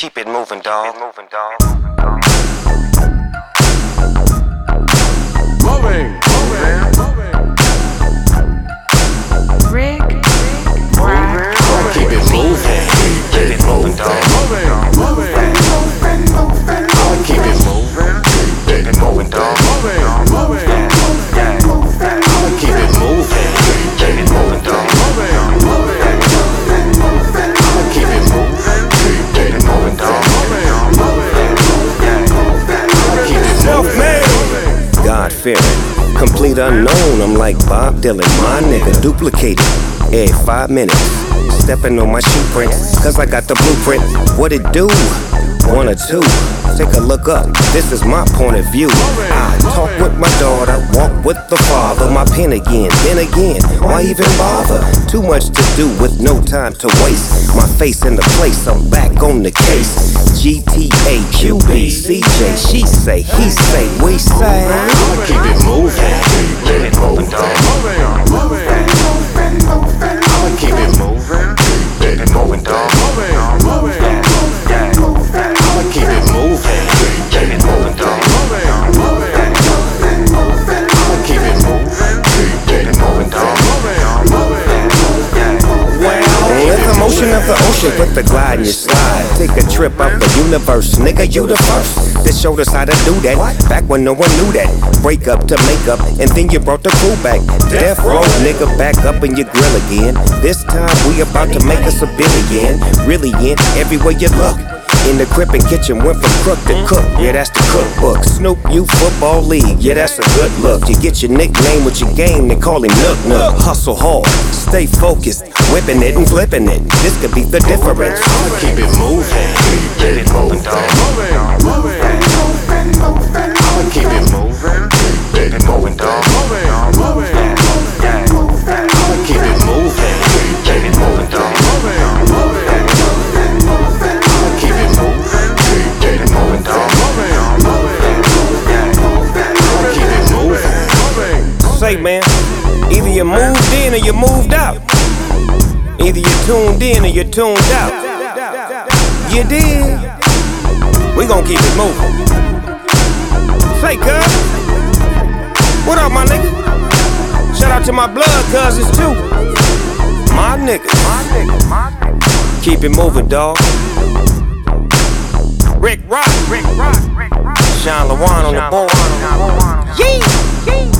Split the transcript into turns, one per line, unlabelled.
Keep it moving, dog.
Moving.
Rick, Rock.
Keep it moving. Keep it moving, dog. Keep it moving. Keep it moving, dog. Keep it moving. Keep it moving, dog. Keep it moving. Keep it moving, dog. Keep it self-made. God-fearing, complete unknown. I'm like Bob Dylan, my nigga, duplicated every 5 minutes. Stepping on my shoe prints, cause I got the blueprint. What it do? 1 or 2. Take a look up, this is my point of view. I talk with my daughter, walk with the father. My pen again, then again, why even bother? Too much to do with no time to waste. My face in the place, I'm back on the case. GTA, QB, CJ, she say, he say, we say. Keep it moving, keep it moving, dog. I'ma keep it moving, keep it moving, dog. I'ma keep it moving, keep it moving, dog. I'ma keep it moving, keep it moving, dog. Let the motion of the ocean put the glide in your slide. Take a trip out the universe, nigga, you the first. That showed us how to do that, back when no one knew that. Break up to make up, and then you brought the crew back. Death row, nigga, back up in your grill again. This time we about to make us a billion. Really in, everywhere you look. In the crib and kitchen, went from crook to cook. Yeah, that's the cookbook. Snoop U Football League. Yeah, that's a good look. You get your nickname with your game, they call him Nook Nook. Hustle hard, stay focused, whipping it and flipping it. This could be the difference. I'ma keep it moving, keep it moving, dog. I'ma keep it moving, keep it moving, dog. I'ma keep it moving, keep it moving, dog. Say, man, either you moved in or you moved out. Either you tuned in or you tuned out. You did. We gon' keep it moving. Say, cuz, what up, my nigga? Shout out to my blood cousins too. My niggas. Keep it moving, dawg. Rick Rock. Sean LaJuan on the board. Yee!